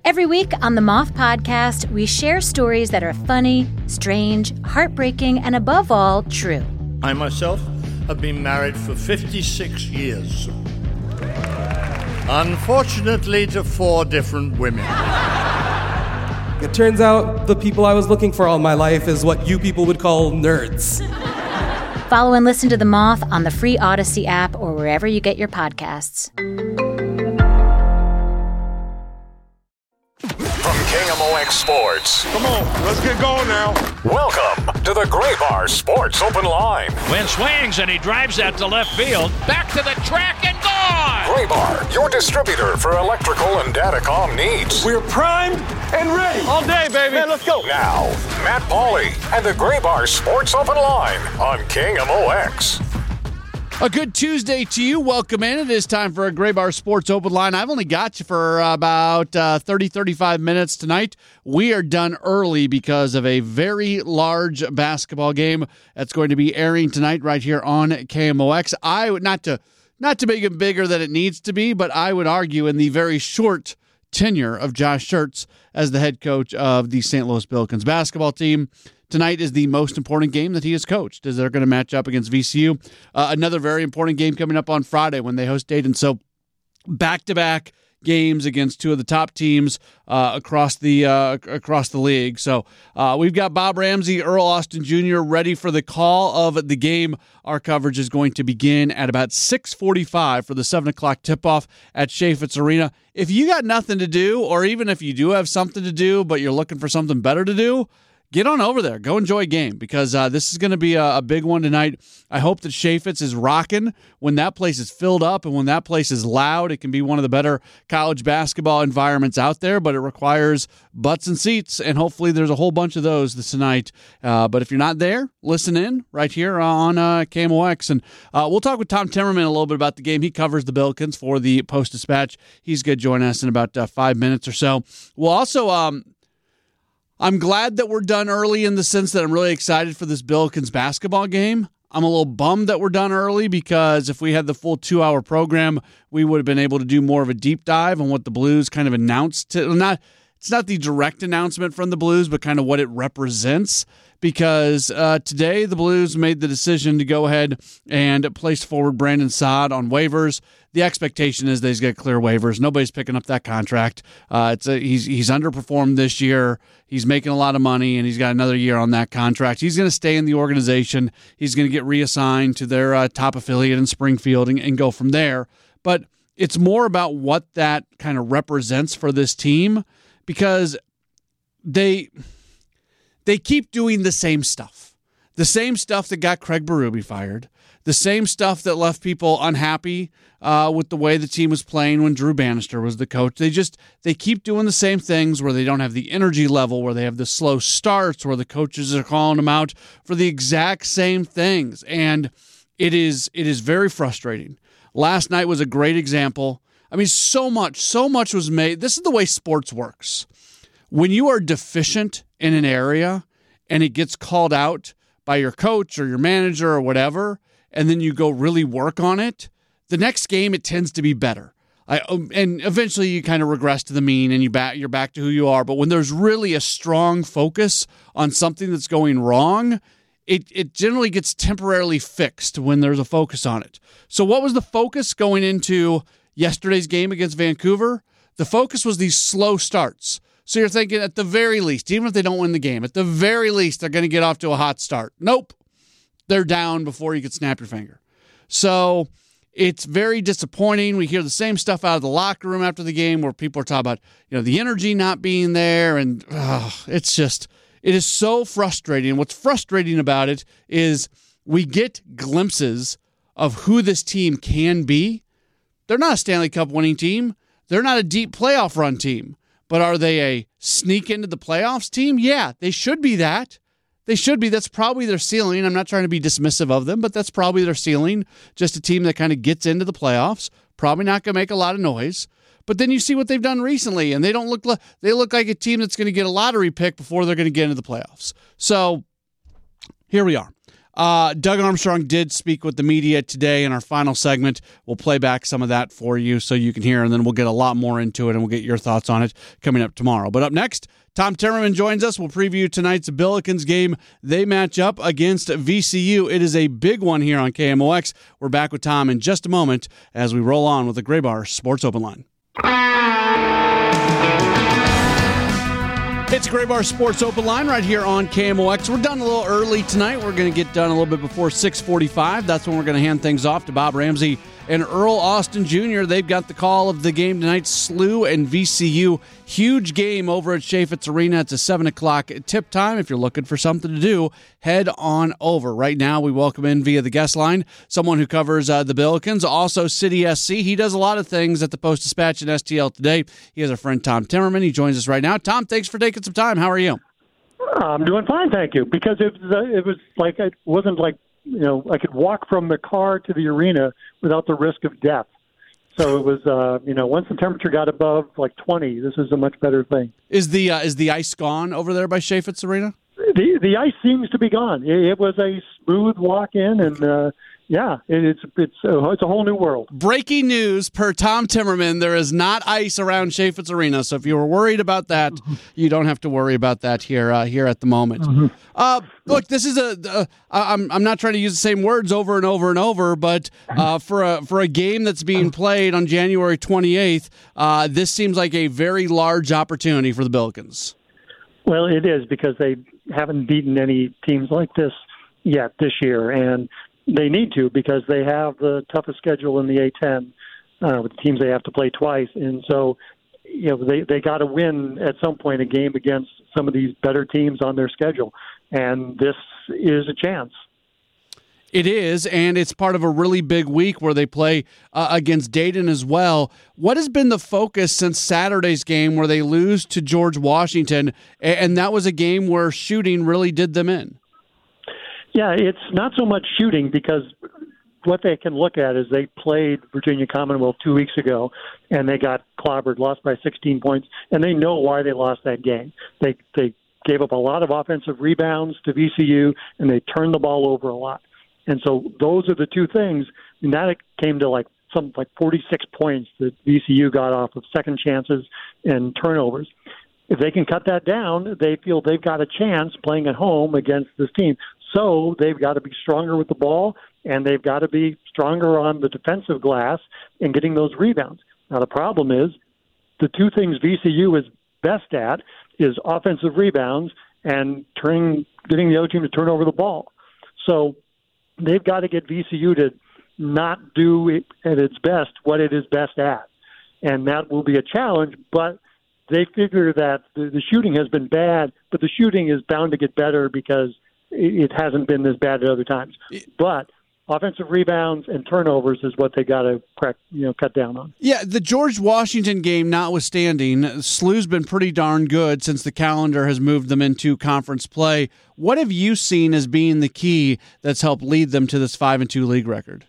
Every week on the Moth Podcast, we share stories that are funny, strange, heartbreaking, and above all, true. I myself have been married for 56 years. Unfortunately, to 4 different women. It turns out the people I was looking for all my life is what you people would call nerds. Follow and listen to The Moth on the free Odyssey app or wherever you get your podcasts. From KMOX Sports. Come on, let's get going now. Welcome to the Graybar Sports Open Line. Wynn swings and he drives that to left field. Back to the track and gone! Graybar, your distributor for electrical and datacom needs. We're primed and ready. All day, baby. Man, let's go. Now, Matt Pauley and the Graybar Sports Open Line on KMOX. A good Tuesday to you. Welcome in. It is time for a Graybar Sports Open Line. I've only got you for about 35 minutes tonight. We are done early because of a very large basketball game that's going to be airing tonight right here on KMOX. I would not to make it bigger than it needs to be, but I would argue in the very short tenure of Josh Schertz as the head coach of the St. Louis Billikens basketball team, tonight is the most important game that he has coached, as they're going to match up against VCU. Another very important game coming up on Friday when they host Dayton. So back-to-back games against 2 of the top teams across the league. So we've got Bob Ramsey, Earl Austin Jr. ready for the call of the game. Our coverage is going to begin at about 6:45 for the 7 o'clock tip-off at Chaifetz Arena. If you got nothing to do, or even if you do have something to do, but you're looking for something better to do, get on over there. Go enjoy a game because this is going to be a big one tonight. I hope that Chaifetz is rocking when that place is filled up and when that place is loud. It can be one of the better college basketball environments out there, but it requires butts and seats, and hopefully there's a whole bunch of those this tonight. But if you're not there, listen in right here on KMOX. And we'll talk with Tom Timmerman a little bit about the game. He covers the Billikens for the Post-Dispatch. He's going to join us in about 5 minutes or so. We'll also... I'm glad that we're done early in the sense that I'm really excited for this Billikens basketball game. I'm a little bummed that we're done early because if we had the full 2-hour program, we would have been able to do more of a deep dive on what the Blues kind of announced. It's not the direct announcement from the Blues, but kind of what it represents. Because today the Blues made the decision to go ahead and place forward Brandon Saad on waivers. The expectation is that he's going to clear waivers. Nobody's picking up that contract. He's underperformed this year. He's making a lot of money, and he's got another year on that contract. He's going to stay in the organization. He's going to get reassigned to their top affiliate in Springfield and go from there. But it's more about what that kind of represents for this team because they keep doing the same stuff. The same stuff that got Craig Berube fired. The same stuff that left people unhappy with the way the team was playing when Drew Bannister was the coach. They keep doing the same things where they don't have the energy level, where they have the slow starts, where the coaches are calling them out for the exact same things. And it is very frustrating. Last night was a great example. I mean, so much was made. This is the way sports works. When you are deficient in an area and it gets called out by your coach or your manager or whatever, and then you go really work on it, the next game it tends to be better. And eventually you kind of regress to the mean and you're back to who you are. But when there's really a strong focus on something that's going wrong, it generally gets temporarily fixed when there's a focus on it. So what was the focus going into yesterday's game against Vancouver? The focus was these slow starts. So you're thinking at the very least, even if they don't win the game, at the very least they're going to get off to a hot start. Nope. They're down before you could snap your finger. So it's very disappointing. We hear the same stuff out of the locker room after the game where people are talking about, the energy not being there. And it is so frustrating. What's frustrating about it is we get glimpses of who this team can be. They're not a Stanley Cup winning team. They're not a deep playoff run team. But are they a sneak into the playoffs team? Yeah, they should be that. They should be. That's probably their ceiling. I'm not trying to be dismissive of them, but that's probably their ceiling. Just a team that kind of gets into the playoffs. Probably not going to make a lot of noise. But then you see what they've done recently, and they look like a team that's going to get a lottery pick before they're going to get into the playoffs. So here we are. Doug Armstrong did speak with the media today in our final segment. We'll play back some of that for you so you can hear, and then we'll get a lot more into it, and we'll get your thoughts on it coming up tomorrow. But up next, Tom Timmerman joins us. We'll preview tonight's Billikens game. They match up against VCU. It is a big one here on KMOX. We're back with Tom in just a moment as we roll on with the Graybar Sports Open Line. It's Graybar Sports Open Line right here on KMOX. We're done a little early tonight. We're going to get done a little bit before 6:45. That's when we're going to hand things off to Bob Ramsey and Earl Austin Jr. They've got the call of the game tonight, SLU and VCU. Huge game over at Chaifetz Arena. It's a 7 o'clock tip time. If you're looking for something to do, head on over. Right now, we welcome in via the guest line someone who covers the Billikens, also City SC. He does a lot of things at the Post-Dispatch and STL Today. He has a friend, Tom Timmerman. He joins us right now. Tom, thanks for taking some time. How are you? I'm doing fine, thank you. Because it wasn't like, I could walk from the car to the arena without the risk of death. So it was, once the temperature got above 20, this is a much better thing. Is the ice gone over there by Chaifetz Arena? The ice seems to be gone. It was a smooth walk in, and it's a whole new world. Breaking news per Tom Timmerman: there is not ice around Chaifetz Arena. So if you were worried about that, you don't have to worry about that here at the moment. Look, this is I'm not trying to use the same words over and over and over, but for a game that's being played on January 28th, this seems like a very large opportunity for the Billikens. Well, it is, because they haven't beaten any teams like this yet this year, and they need to, because they have the toughest schedule in the A-10 with teams they have to play twice. And so, they got to win at some point a game against some of these better teams on their schedule. And this is a chance. It is, and it's part of a really big week where they play against Dayton as well. What has been the focus since Saturday's game where they lose to George Washington, and that was a game where shooting really did them in? Yeah, it's not so much shooting, because what they can look at is they played Virginia Commonwealth 2 weeks ago, and they got clobbered, lost by 16 points, and they know why they lost that game. They gave up a lot of offensive rebounds to VCU, and they turned the ball over a lot. And so those are the two things. And that it came to something like 46 points that VCU got off of second chances and turnovers. If they can cut that down, they feel they've got a chance playing at home against this team. So they've got to be stronger with the ball, and they've got to be stronger on the defensive glass and getting those rebounds. Now, the problem is the two things VCU is best at is offensive rebounds and getting the other team to turn over the ball. So they've got to get VCU to not do it at its best what it is best at. And that will be a challenge, but they figure that the shooting has been bad, but the shooting is bound to get better because it hasn't been this bad at other times. But offensive rebounds and turnovers is what they got to cut down on. Yeah, the George Washington game notwithstanding, SLU's been pretty darn good since the calendar has moved them into conference play. What have you seen as being the key that's helped lead them to this 5-2 league record?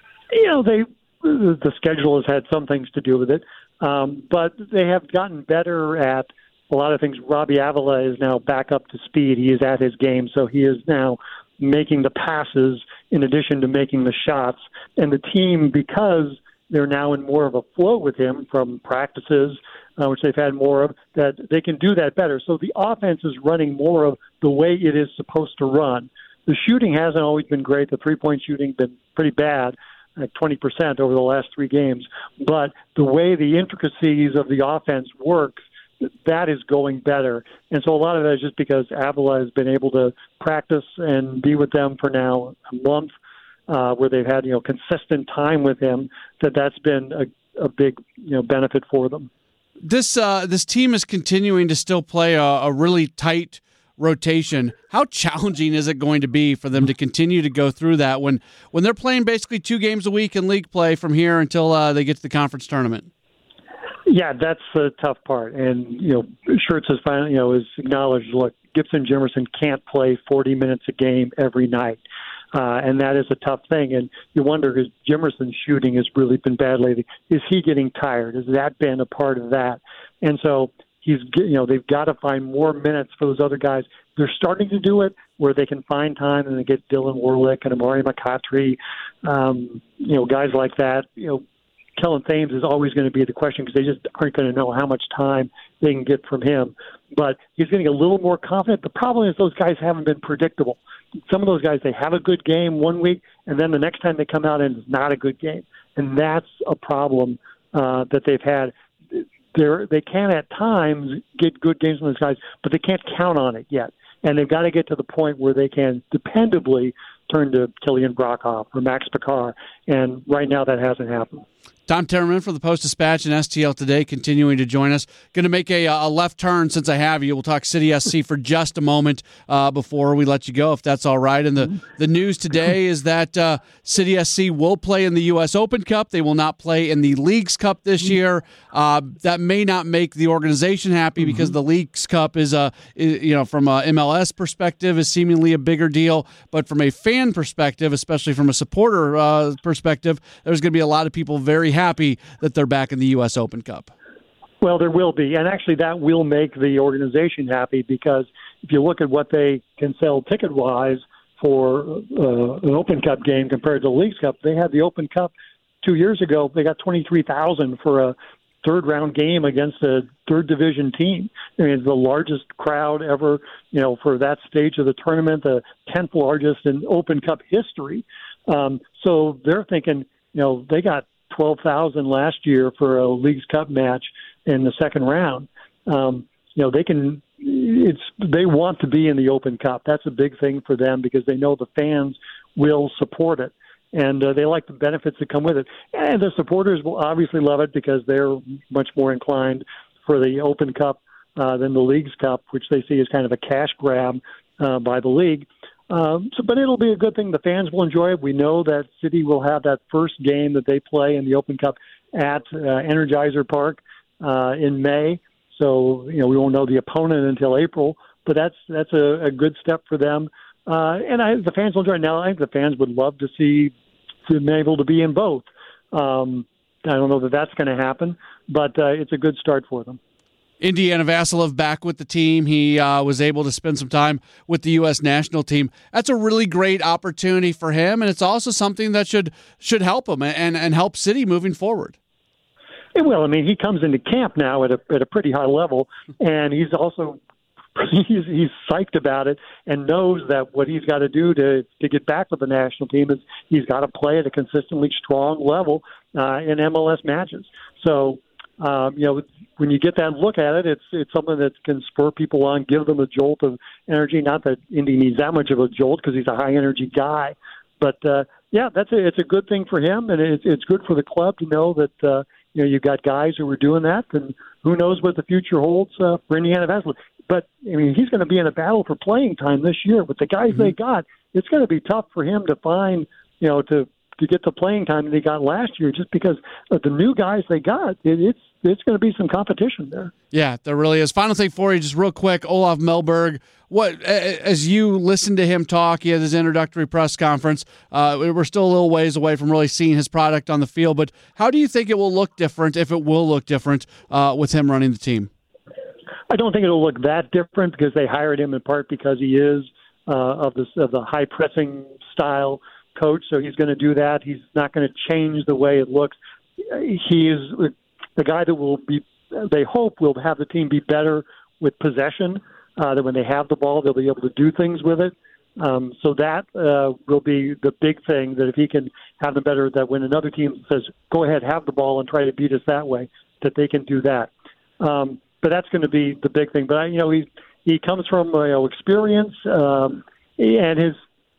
The schedule has had some things to do with it, but they have gotten better at a lot of things. Robbie Avila is now back up to speed. He is at his game, so he is now making the passes in addition to making the shots. And the team, because they're now in more of a flow with him from practices, which they've had more of, that they can do that better. So the offense is running more of the way it is supposed to run. The shooting hasn't always been great. The three-point shooting has been pretty bad, like 20% over the last 3 games. But the way the intricacies of the offense works, that is going better. And so a lot of that is just because Avila has been able to practice and be with them for now a month, where they've had, consistent time with him, that's been a big, benefit for them. This team is continuing to still play a really tight rotation. How challenging is it going to be for them to continue to go through that when they're playing basically 2 games a week in league play from here until they get to the conference tournament? Yeah, that's the tough part. And, Schertz has finally, has acknowledged, look, Gibson Jimerson can't play 40 minutes a game every night. And that is a tough thing. And you wonder, because Jimerson's shooting has really been bad lately, is he getting tired? Has that been a part of that? And so they've got to find more minutes for those other guys. they're starting to do it where they can find time and they get Dylan Warlick and Amari McCautry, guys like that. Kellen Thames is always going to be the question because they just aren't going to know how much time they can get from him. But he's getting a little more confident. The problem is those guys haven't been predictable. Some of those guys, they have a good game one week, and then the next time they come out and it's not a good game. And that's a problem that they've had. They can at times get good games from those guys, but they can't count on it yet. And they've got to get to the point where they can dependably turn to Killian Brockhoff or Max Picard. And right now that hasn't happened. Tom Timmerman for the Post-Dispatch and STL Today continuing to join us. Going to make a left turn since I have you. We'll talk City SC for just a moment before we let you go, if that's all right. And the news today is that City SC will play in the U.S. Open Cup. They will not play in the Leagues Cup this year. That may not make the organization happy because the Leagues Cup is from a MLS perspective, is seemingly a bigger deal. But from a fan perspective, especially from a supporter perspective, there's going to be a lot of people very happy that they're back in the U.S. Open Cup. Well, there will be, and actually that will make the organization happy because if you look at what they can sell ticket-wise for an Open Cup game compared to the Leagues Cup, they had the Open Cup 2 years ago. They got $23,000 for a third-round game against a third-division team. I mean, it's the largest crowd ever, for that stage of the tournament, the 10th largest in Open Cup history. So they're thinking, they got $12,000 last year for a Leagues Cup match in the second round. They want to be in the Open Cup. That's a big thing for them because they know the fans will support it, and they like the benefits that come with it. And the supporters will obviously love it because they're much more inclined for the Open Cup than the Leagues Cup, which they see as kind of a cash grab by the league. But it'll be a good thing. The fans will enjoy it. We know that City will have that first game that they play in the Open Cup at Energizer Park in May. So, we won't know the opponent until April. But that's a good step for them. And the fans will enjoy it. Now, I think the fans would love to see them able to be in both. I don't know that that's going to happen, but it's a good start for them. Indiana Vasilov back with the team. He was able to spend some time with the U.S. national team. That's a really great opportunity for him, and it's also something that should help him and help City moving forward. It will. I mean, he comes into camp now at a pretty high level, and he's also he's psyched about it and knows that what he's got to do to get back with the national team is he's got to play at a consistently strong level in MLS matches. So, when you get that look at it, it's something that can spur people on, give them a jolt of energy. Not that Indy needs that much of a jolt because he's a high energy guy, but it's a good thing for him, and it's good for the club to know that you've got guys who are doing that, and who knows what the future holds for Indiana Vasilov. But I mean, he's going to be in a battle for playing time this year with the guys they got. It's going to be tough for him to find, to get the playing time that he got last year, just because of the new guys they got. It's going to be some competition there. Yeah, there really is. Final thing for you, just real quick, Olaf Melberg. What, as you listen to him talk, he had his introductory press conference. We're still a little ways away from really seeing his product on the field, but how do you think it will look different, if it will look different, with him running the team? I don't think it'll look that different because they hired him in part because he is of the high pressing style coach, so he's going to do that. He's not going to change the way it looks. He is the guy that will be, they hope, will have the team be better with possession, that when they have the ball, they'll be able to do things with it. So that will be the big thing, that if he can have them better, that when another team says, go ahead, have the ball and try to beat us that way, that they can do that. But that's going to be the big thing. But, he comes from experience, and his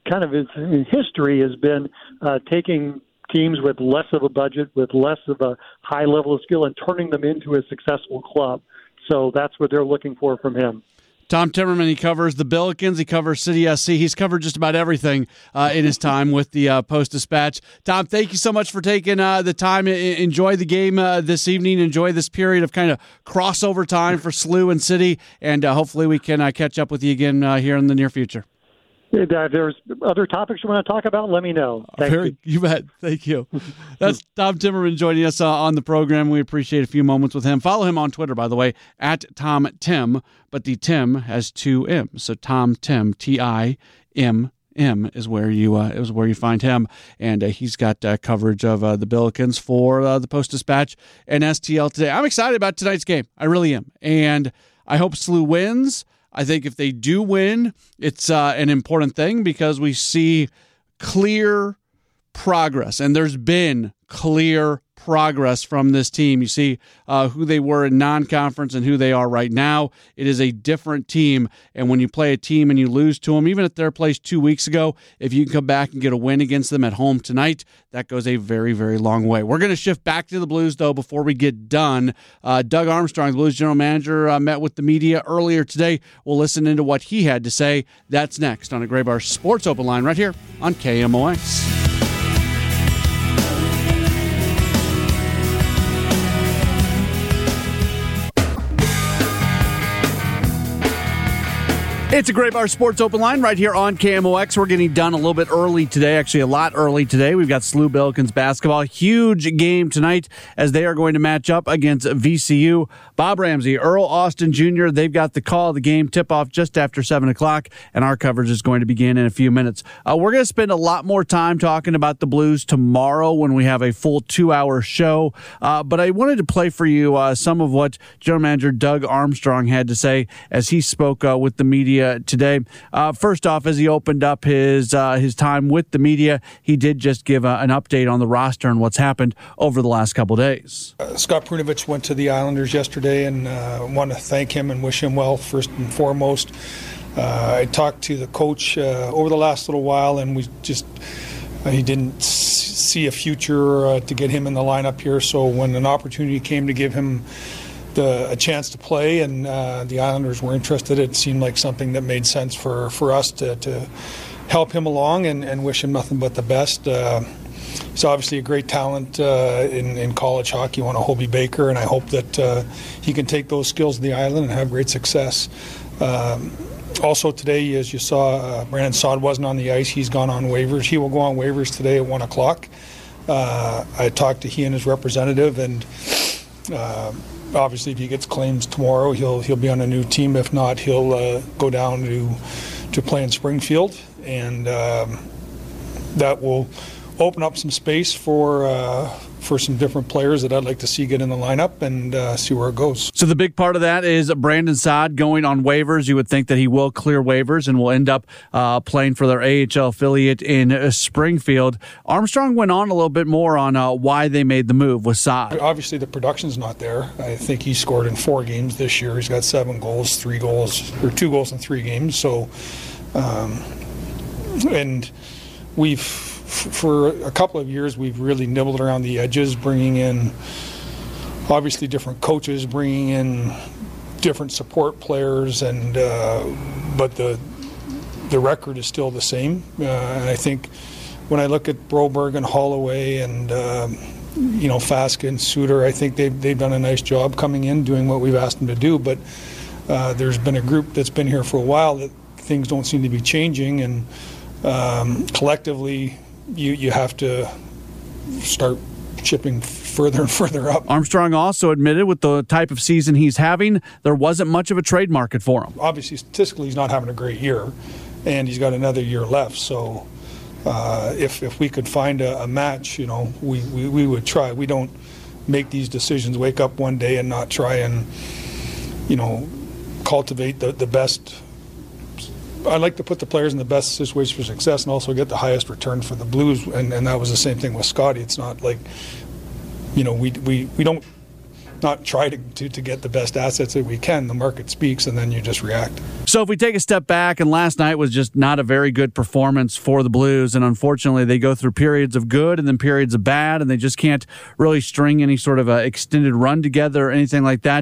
history has been taking teams with less of a budget, with less of a high level of skill, and turning them into a successful club. So that's what they're looking for from him. Tom Timmerman, he covers the Billikens, he covers City SC. He's covered just about everything in his time with the Post-Dispatch. Tom, thank you so much for taking the time. Enjoy the game this evening. Enjoy this period of kind of crossover time for SLU and City, and hopefully we can catch up with you again here in the near future. If there's other topics you want to talk about, let me know. Thank you. You bet. Thank you. That's Tom Timmerman joining us on the program. We appreciate a few moments with him. Follow him on Twitter, by the way, at Tom Tim, but the Tim has 2 M's. So Tom Tim, Tim. is where you find him, and he's got coverage of the Billikens for the Post-Dispatch and STL today. I'm excited about tonight's game. I really am, and I hope SLU wins. I think if they do win, it's an important thing because we see clear progress, and there's been clear progress from this team. You see who they were in non-conference and who they are right now. It is a different team, and when you play a team and you lose to them, even at their place 2 weeks ago, if you can come back and get a win against them at home tonight, that goes a very, very long way. We're going to shift back to the Blues, though, before we get done. Doug Armstrong, the Blues general manager, met with the media earlier today. We'll listen into what he had to say. That's next on a Gray Bar Sports Open Line right here on KMOX. It's a Gray Bar Sports Open Line right here on KMOX. We're getting done a little bit early today, actually a lot early today. We've got SLU Billikens basketball. Huge game tonight as they are going to match up against VCU. Bob Ramsey, Earl Austin Jr., they've got the call of the game tip-off just after 7 o'clock, and our coverage is going to begin in a few minutes. We're going to spend a lot more time talking about the Blues tomorrow when we have a full 2-hour show, but I wanted to play for you some of what General Manager Doug Armstrong had to say as he spoke with the media today. First off, as he opened up his time with the media, he did just give an update on the roster and what's happened over the last couple days. Scott Prunovich went to the Islanders yesterday, and want to thank him and wish him well first and foremost. I talked to the coach over the last little while, and he didn't see a future to get him in the lineup here. So when an opportunity came to give him a chance to play, and the Islanders were interested, it seemed like something that made sense for us to help him along and wish him nothing but the best. He's obviously a great talent in college hockey, one of Hobie Baker, and I hope that he can take those skills to the island and have great success. Also today, as you saw, Brandon Saad wasn't on the ice. He's gone on waivers. He will go on waivers today at 1 o'clock. I talked to he and his representative, and obviously if he gets claims tomorrow, he'll be on a new team. If not, he'll go down to play in Springfield, and that will open up some space for some different players that I'd like to see get in the lineup and see where it goes. So the big part of that is Brandon Saad going on waivers. You would think that he will clear waivers and will end up playing for their AHL affiliate in Springfield. Armstrong went on a little bit more on why they made the move with Saad. Obviously the production's not there. I think he scored in 4 games this year. He's got 7 goals, 2 goals in 3 games. So, and for a couple of years, we've really nibbled around the edges, bringing in obviously different coaches, bringing in different support players, and but the record is still the same. And I think when I look at Broberg and Holloway and Faskin and Suter, I think they've done a nice job coming in, doing what we've asked them to do. But there's been a group that's been here for a while that things don't seem to be changing, and collectively, you have to start chipping further and further up. Armstrong also admitted with the type of season he's having, there wasn't much of a trade market for him. Obviously, statistically, he's not having a great year, and he's got another year left. So if we could find a match, we would try. We don't make these decisions, wake up one day and not try and, cultivate the best. I like to put the players in the best situation for success and also get the highest return for the Blues, and that was the same thing with Scotty. It's not like, we don't not try to get the best assets that we can. The market speaks, and then you just react. So if we take a step back, and last night was just not a very good performance for the Blues, and unfortunately they go through periods of good and then periods of bad, and they just can't really string any sort of extended run together or anything like that.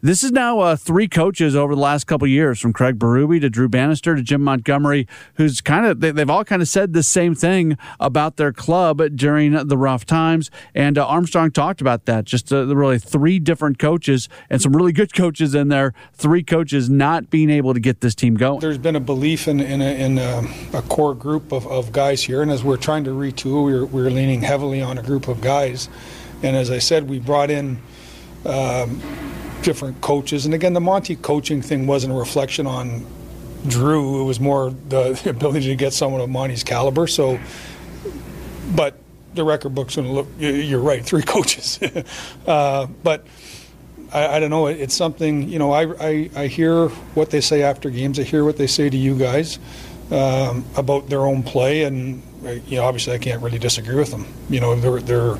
This is now 3 coaches over the last couple of years, from Craig Berube to Drew Bannister to Jim Montgomery, who's they've all kind of said the same thing about their club during the rough times. And Armstrong talked about that. Just really 3 different coaches and some really good coaches in there. 3 coaches not being able to get this team going. There's been a belief in a core group of guys here, and as we're trying to retool, we're leaning heavily on a group of guys. And as I said, we brought in different coaches. And again, the Monty coaching thing wasn't a reflection on Drew. It was more the ability to get someone of Monty's caliber. So, but the record book's going to look, you're right, 3 coaches. But I don't know, it's something, I hear what they say after games. I hear what they say to you guys about their own play. And, obviously I can't really disagree with them. They're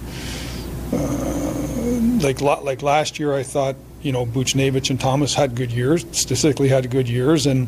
like last year, I thought, Buchnevich and Thomas had good years, statistically had good years, and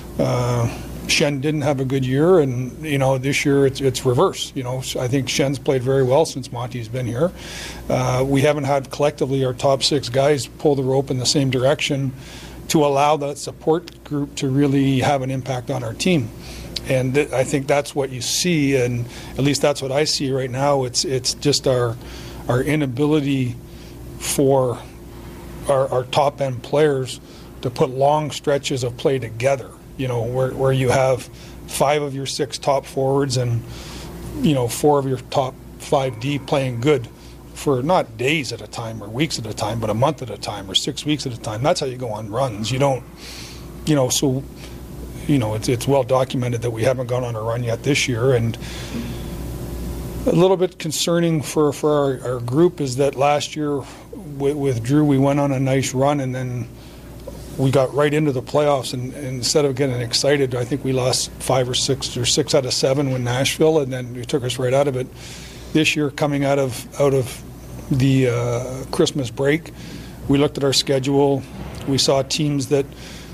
Schenn didn't have a good year, and this year it's reverse. I think Schenn's played very well since Monty's been here. We haven't had collectively our top 6 guys pull the rope in the same direction to allow that support group to really have an impact on our team. And I think that's what you see, and at least that's what I see right now. It's just our inability for our top end players to put long stretches of play together, where you have 5 of your 6 top forwards and 4 of your top 5D playing good for not days at a time or weeks at a time, but a month at a time or 6 weeks at a time. That's how you go on runs. You don't, so it's well documented that we haven't gone on a run yet this year. And a little bit concerning for our group is that last year with Drew, we went on a nice run, and then we got right into the playoffs, and instead of getting excited, I think we lost 5 or 6 out of 7 with Nashville, and then it took us right out of it. This year, coming out of the Christmas break, we looked at our schedule. We saw teams that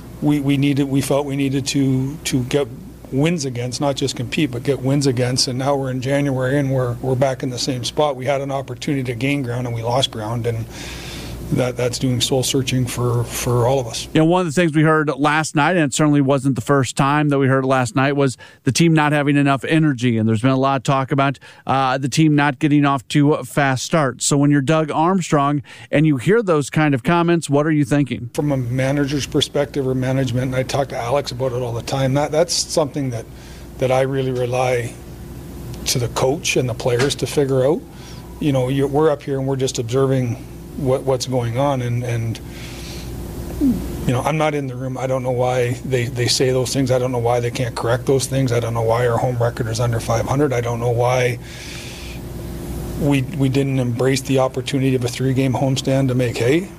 we felt we needed to get wins against, not just compete, but get wins against. And now we're in January, and we're back in the same spot. We had an opportunity to gain ground, and we lost ground, and that's doing soul searching for all of us. One of the things we heard last night, and it certainly wasn't the first time that we heard last night, was the team not having enough energy. And there's been a lot of talk about the team not getting off to a fast start. So when you're Doug Armstrong and you hear those kind of comments, what are you thinking? From a manager's perspective or management, and I talk to Alex about it all the time, that's something that I really rely to the coach and the players to figure out. We're up here and we're just observing what's going on, and I'm not in the room. I don't know why they say those things. I don't know why they can't correct those things. I don't know why our home record is under 500. I don't know why we didn't embrace the opportunity of a 3-game homestand to make hay.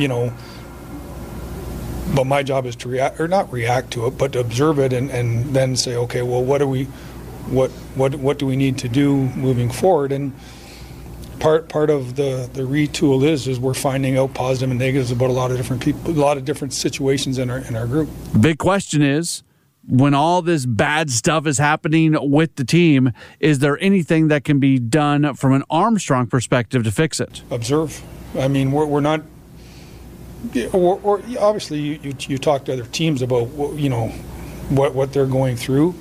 But my job is to not react to it, but to observe it and then say, okay, well, what do we need to do moving forward? And part of the retool is we're finding out positive and negatives about a lot of different people, a lot of different situations in our group. The big question is, when all this bad stuff is happening with the team, is there anything that can be done from an Armstrong perspective to fix it? Observe. I mean, we're not. Or obviously, you talk to other teams about what they're going through.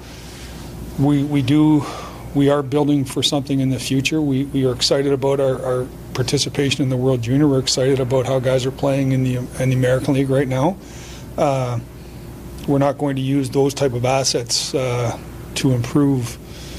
We are building for something in the future. We are excited about our participation in the World Junior. We're excited about how guys are playing in the American League right now. We're not going to use those type of assets to improve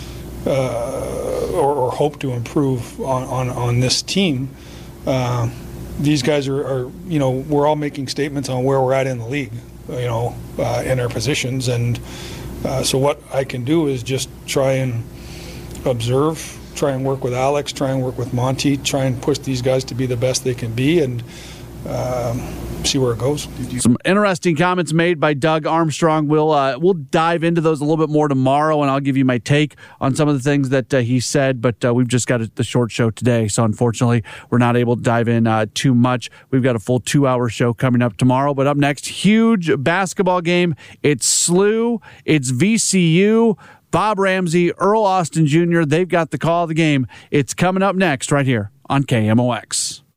or hope to improve on this team. These guys are we're all making statements on where we're at in the league, in our positions, and so what I can do is just try and observe, try and work with Alex, try and work with Monty, try and push these guys to be the best they can be, and see where it goes. Some interesting comments made by Doug Armstrong. We'll dive into those a little bit more tomorrow, and I'll give you my take on some of the things that he said, but we've just got the short show today, so unfortunately we're not able to dive in too much. We've got a full 2-hour show coming up tomorrow, but up next, huge basketball game. It's SLU, it's VCU, Bob Ramsey, Earl Austin Jr., they've got the call of the game. It's coming up next right here on KMOX.